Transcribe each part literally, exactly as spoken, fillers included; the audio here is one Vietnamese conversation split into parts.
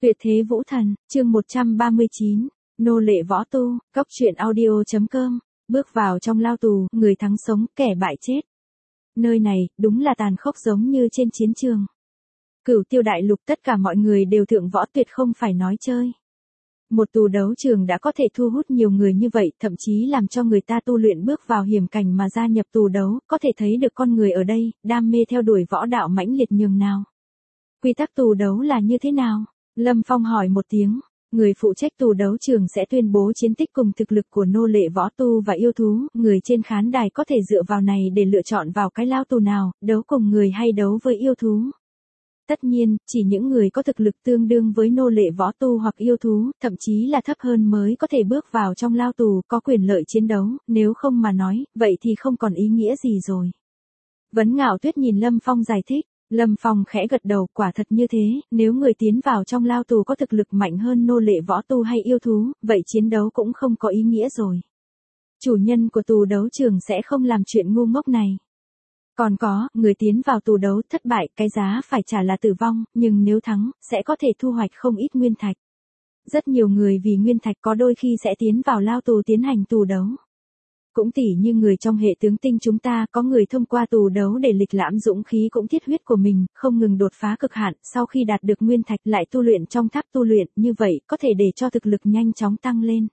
Tuyệt thế vũ thần, chương một trăm ba mươi chín, nô lệ võ tu, cốc truyện audio chấm com, bước vào trong lao tù, người thắng sống, kẻ bại chết. Nơi này, đúng là tàn khốc giống như trên chiến trường. Cửu Tiêu đại lục tất cả mọi người đều thượng võ tuyệt không phải nói chơi. Một tù đấu trường đã có thể thu hút nhiều người như vậy, thậm chí làm cho người ta tu luyện bước vào hiểm cảnh mà gia nhập tù đấu, có thể thấy được con người ở đây, đam mê theo đuổi võ đạo mãnh liệt nhường nào. Quy tắc tù đấu là như thế nào? Lâm Phong hỏi một tiếng, người phụ trách tù đấu trường sẽ tuyên bố chiến tích cùng thực lực của nô lệ võ tu và yêu thú, người trên khán đài có thể dựa vào này để lựa chọn vào cái lao tù nào, đấu cùng người hay đấu với yêu thú. Tất nhiên, chỉ những người có thực lực tương đương với nô lệ võ tu hoặc yêu thú, thậm chí là thấp hơn mới có thể bước vào trong lao tù, có quyền lợi chiến đấu, nếu không mà nói, vậy thì không còn ý nghĩa gì rồi. Vấn Ngạo Tuyết nhìn Lâm Phong giải thích. Lâm Phong khẽ gật đầu, quả thật như thế, nếu người tiến vào trong lao tù có thực lực mạnh hơn nô lệ võ tu hay yêu thú, vậy chiến đấu cũng không có ý nghĩa rồi. Chủ nhân của tù đấu trường sẽ không làm chuyện ngu ngốc này. Còn có, người tiến vào tù đấu thất bại, cái giá phải trả là tử vong, nhưng nếu thắng, sẽ có thể thu hoạch không ít nguyên thạch. Rất nhiều người vì nguyên thạch có đôi khi sẽ tiến vào lao tù tiến hành tù đấu. Cũng tỉ như người trong hệ tướng tinh chúng ta, có người thông qua tù đấu để lịch lãm dũng khí cũng thiết huyết của mình, không ngừng đột phá cực hạn, sau khi đạt được nguyên thạch lại tu luyện trong tháp tu luyện, như vậy có thể để cho thực lực nhanh chóng tăng lên.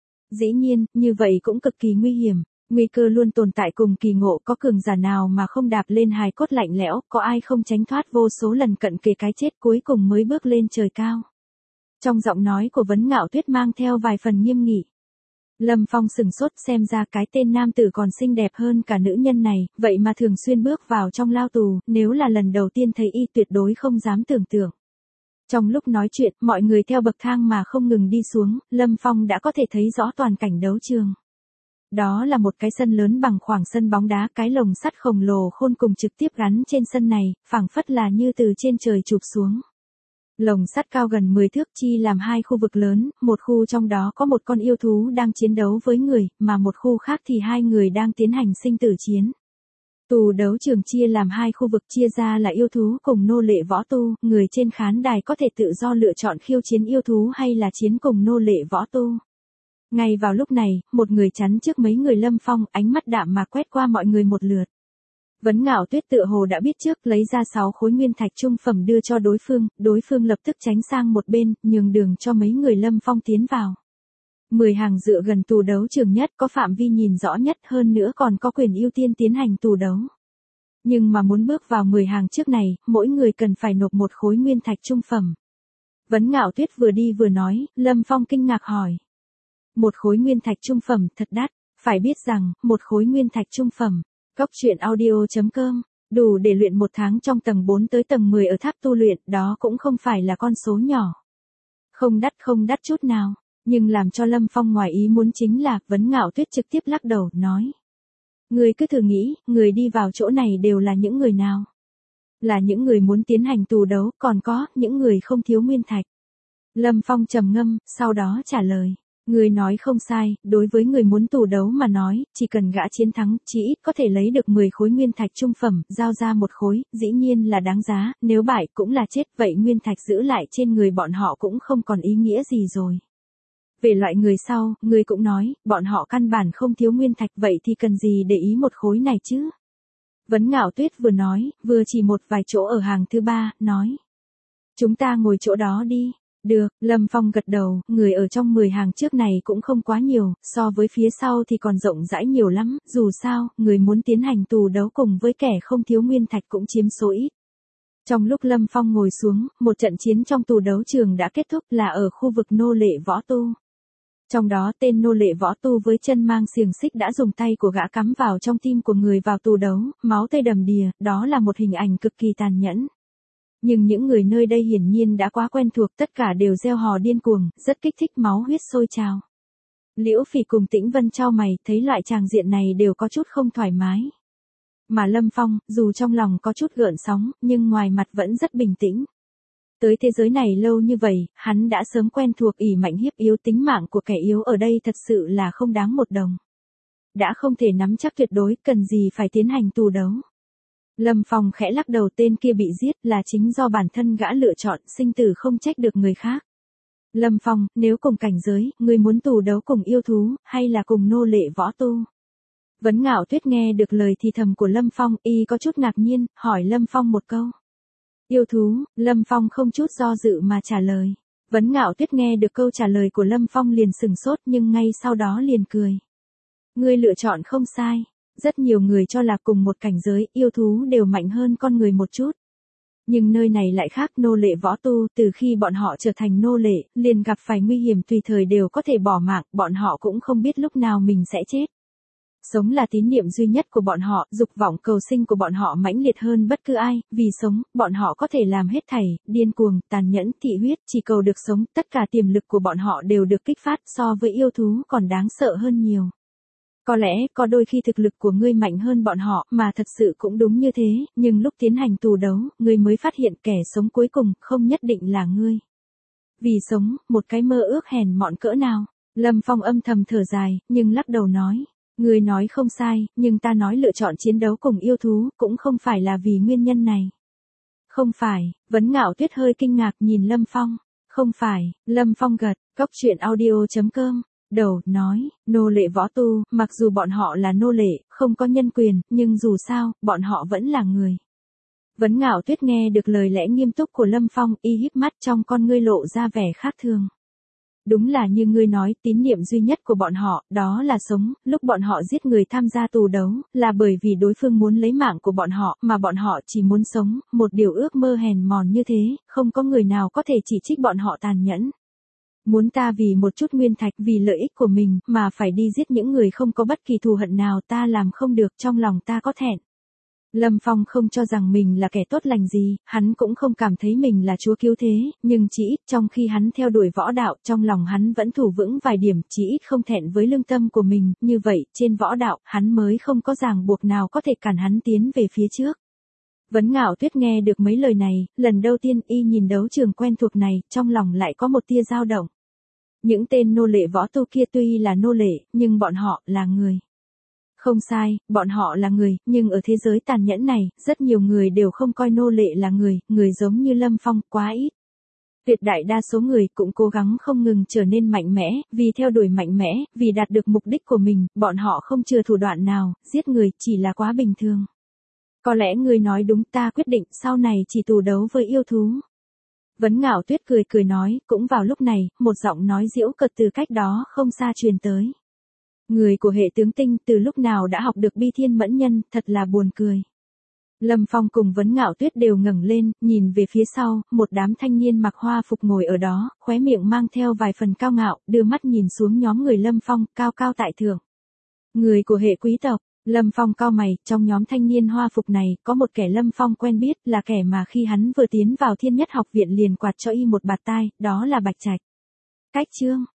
Dĩ nhiên, như vậy cũng cực kỳ nguy hiểm, nguy cơ luôn tồn tại cùng kỳ ngộ, có cường giả nào mà không đạp lên hài cốt lạnh lẽo, có ai không tránh thoát vô số lần cận kề cái chết cuối cùng mới bước lên trời cao. Trong giọng nói của Vấn Ngạo Tuyết mang theo vài phần nghiêm nghị. Lâm Phong sừng sốt, xem ra cái tên nam tử còn xinh đẹp hơn cả nữ nhân này, vậy mà thường xuyên bước vào trong lao tù, nếu là lần đầu tiên thấy y tuyệt đối không dám tưởng tượng. Trong lúc nói chuyện, mọi người theo bậc thang mà không ngừng đi xuống, Lâm Phong đã có thể thấy rõ toàn cảnh đấu trường. Đó là một cái sân lớn bằng khoảng sân bóng đá, cái lồng sắt khổng lồ khôn cùng trực tiếp gắn trên sân này, phảng phất là như từ trên trời chụp xuống. Lồng sắt cao gần mười thước chi làm hai khu vực lớn, một khu trong đó có một con yêu thú đang chiến đấu với người, mà một khu khác thì hai người đang tiến hành sinh tử chiến. Tù đấu trường chia làm hai khu vực, chia ra là yêu thú cùng nô lệ võ tu, người trên khán đài có thể tự do lựa chọn khiêu chiến yêu thú hay là chiến cùng nô lệ võ tu. Ngay vào lúc này, một người chắn trước mấy người Lâm Phong, ánh mắt đạm mà quét qua mọi người một lượt. Vấn Ngạo Tuyết tựa hồ đã biết trước, lấy ra sáu khối nguyên thạch trung phẩm đưa cho đối phương, đối phương lập tức tránh sang một bên, nhường đường cho mấy người Lâm Phong tiến vào. Mười hàng dựa gần tù đấu trường nhất, có phạm vi nhìn rõ nhất, hơn nữa còn có quyền ưu tiên tiến hành tù đấu. Nhưng mà muốn bước vào mười hàng trước này, mỗi người cần phải nộp một khối nguyên thạch trung phẩm. Vấn Ngạo Tuyết vừa đi vừa nói, Lâm Phong kinh ngạc hỏi. Một khối nguyên thạch trung phẩm, thật đắt, phải biết rằng, một khối nguyên thạch trung phẩm. Cốc truyện audio chấm com, đủ để luyện một tháng trong tầng bốn tới tầng mười ở tháp tu luyện, đó cũng không phải là con số nhỏ. Không đắt không đắt chút nào, nhưng làm cho Lâm Phong ngoài ý muốn chính là, Vấn Ngạo Tuyết trực tiếp lắc đầu, nói. Người cứ thử nghĩ, người đi vào chỗ này đều là những người nào? Là những người muốn tiến hành tù đấu, còn có, những người không thiếu nguyên thạch. Lâm Phong trầm ngâm, sau đó trả lời. Người nói không sai, đối với người muốn tù đấu mà nói, chỉ cần gã chiến thắng, chỉ ít có thể lấy được mười khối nguyên thạch trung phẩm, giao ra một khối, dĩ nhiên là đáng giá, nếu bại cũng là chết, vậy nguyên thạch giữ lại trên người bọn họ cũng không còn ý nghĩa gì rồi. Về loại người sau, người cũng nói, bọn họ căn bản không thiếu nguyên thạch, vậy thì cần gì để ý một khối này chứ? Vấn Ngạo Tuyết vừa nói, vừa chỉ một vài chỗ ở hàng thứ ba, nói. Chúng ta ngồi chỗ đó đi. Được, Lâm Phong gật đầu, người ở trong mười hàng trước này cũng không quá nhiều, so với phía sau thì còn rộng rãi nhiều lắm, dù sao, người muốn tiến hành tù đấu cùng với kẻ không thiếu nguyên thạch cũng chiếm số ít. Trong lúc Lâm Phong ngồi xuống, một trận chiến trong tù đấu trường đã kết thúc, là ở khu vực nô lệ võ tu. Trong đó tên nô lệ võ tu với chân mang xiềng xích đã dùng tay của gã cắm vào trong tim của người vào tù đấu, máu tươi đầm đìa, đó là một hình ảnh cực kỳ tàn nhẫn. Nhưng những người nơi đây hiển nhiên đã quá quen thuộc, tất cả đều reo hò điên cuồng, rất kích thích, máu huyết sôi trào. Liễu Phỉ cùng Tĩnh Vân chau mày, thấy loại tràng diện này đều có chút không thoải mái. Mà Lâm Phong, dù trong lòng có chút gợn sóng, nhưng ngoài mặt vẫn rất bình tĩnh. Tới thế giới này lâu như vậy, hắn đã sớm quen thuộc ỷ mạnh hiếp yếu, tính mạng của kẻ yếu ở đây thật sự là không đáng một đồng. Đã không thể nắm chắc tuyệt đối, cần gì phải tiến hành tù đấu. Lâm Phong khẽ lắc đầu, tên kia bị giết là chính do bản thân gã lựa chọn, sinh tử không trách được người khác. Lâm Phong, nếu cùng cảnh giới, ngươi muốn tù đấu cùng yêu thú, hay là cùng nô lệ võ tu? Vấn Ngạo Tuyết nghe được lời thì thầm của Lâm Phong, y có chút ngạc nhiên, hỏi Lâm Phong một câu. Yêu thú, Lâm Phong không chút do dự mà trả lời. Vấn Ngạo Tuyết nghe được câu trả lời của Lâm Phong liền sừng sốt nhưng ngay sau đó liền cười. Ngươi lựa chọn không sai. Rất nhiều người cho là cùng một cảnh giới, yêu thú đều mạnh hơn con người một chút. Nhưng nơi này lại khác, nô lệ võ tu, từ khi bọn họ trở thành nô lệ, liền gặp phải nguy hiểm tùy thời đều có thể bỏ mạng, bọn họ cũng không biết lúc nào mình sẽ chết. Sống là tín niệm duy nhất của bọn họ, dục vọng cầu sinh của bọn họ mãnh liệt hơn bất cứ ai, vì sống, bọn họ có thể làm hết thảy, điên cuồng, tàn nhẫn, thị huyết, chỉ cầu được sống, tất cả tiềm lực của bọn họ đều được kích phát, so với yêu thú còn đáng sợ hơn nhiều. Có lẽ, có đôi khi thực lực của ngươi mạnh hơn bọn họ, mà thật sự cũng đúng như thế, nhưng lúc tiến hành tù đấu, ngươi mới phát hiện kẻ sống cuối cùng, không nhất định là ngươi. Vì sống, một cái mơ ước hèn mọn cỡ nào. Lâm Phong âm thầm thở dài, nhưng lắc đầu nói. Ngươi nói không sai, nhưng ta nói lựa chọn chiến đấu cùng yêu thú, cũng không phải là vì nguyên nhân này. Không phải, Vấn Ngạo Tuyết hơi kinh ngạc nhìn Lâm Phong. Không phải, Lâm Phong gật, cốc truyện audio chấm com. Đầu, nói, nô lệ võ tu, mặc dù bọn họ là nô lệ, không có nhân quyền, nhưng dù sao, bọn họ vẫn là người. Vấn Ngạo Tuyết nghe được lời lẽ nghiêm túc của Lâm Phong, y híp mắt trong con ngươi lộ ra vẻ khác thường. Đúng là như ngươi nói, tín niệm duy nhất của bọn họ, đó là sống, lúc bọn họ giết người tham gia tù đấu, là bởi vì đối phương muốn lấy mạng của bọn họ, mà bọn họ chỉ muốn sống, một điều ước mơ hèn mòn như thế, không có người nào có thể chỉ trích bọn họ tàn nhẫn. Muốn ta vì một chút nguyên thạch, vì lợi ích của mình, mà phải đi giết những người không có bất kỳ thù hận nào, ta làm không được, trong lòng ta có thẹn. Lâm Phong không cho rằng mình là kẻ tốt lành gì, hắn cũng không cảm thấy mình là chúa cứu thế, nhưng chỉ ít trong khi hắn theo đuổi võ đạo, trong lòng hắn vẫn thủ vững vài điểm, chỉ ít không thẹn với lương tâm của mình, như vậy, trên võ đạo, hắn mới không có ràng buộc nào có thể cản hắn tiến về phía trước. Vấn Ngạo Tuyết nghe được mấy lời này, lần đầu tiên y nhìn đấu trường quen thuộc này, trong lòng lại có một tia dao động. Những tên nô lệ võ tu kia tuy là nô lệ, nhưng bọn họ là người. Không sai, bọn họ là người, nhưng ở thế giới tàn nhẫn này, rất nhiều người đều không coi nô lệ là người, người giống như Lâm Phong, quá ít. Tuyệt đại đa số người cũng cố gắng không ngừng trở nên mạnh mẽ, vì theo đuổi mạnh mẽ, vì đạt được mục đích của mình, bọn họ không chừa thủ đoạn nào, giết người chỉ là quá bình thường. Có lẽ người nói đúng, ta quyết định sau này chỉ tù đấu với yêu thú. Vấn Ngạo Tuyết cười cười nói, cũng vào lúc này, một giọng nói giễu cợt từ cách đó không xa truyền tới. Người của hệ tướng tinh từ lúc nào đã học được bi thiên mẫn nhân, thật là buồn cười. Lâm Phong cùng Vấn Ngạo Tuyết đều ngẩng lên, nhìn về phía sau, một đám thanh niên mặc hoa phục ngồi ở đó, khóe miệng mang theo vài phần cao ngạo, đưa mắt nhìn xuống nhóm người Lâm Phong, cao cao tại thượng. Người của hệ quý tộc. Lâm Phong cau mày, trong nhóm thanh niên hoa phục này, có một kẻ Lâm Phong quen biết, là kẻ mà khi hắn vừa tiến vào Thiên Nhất học viện liền quạt cho y một bạt tai, đó là Bạch Trạch. Cách chương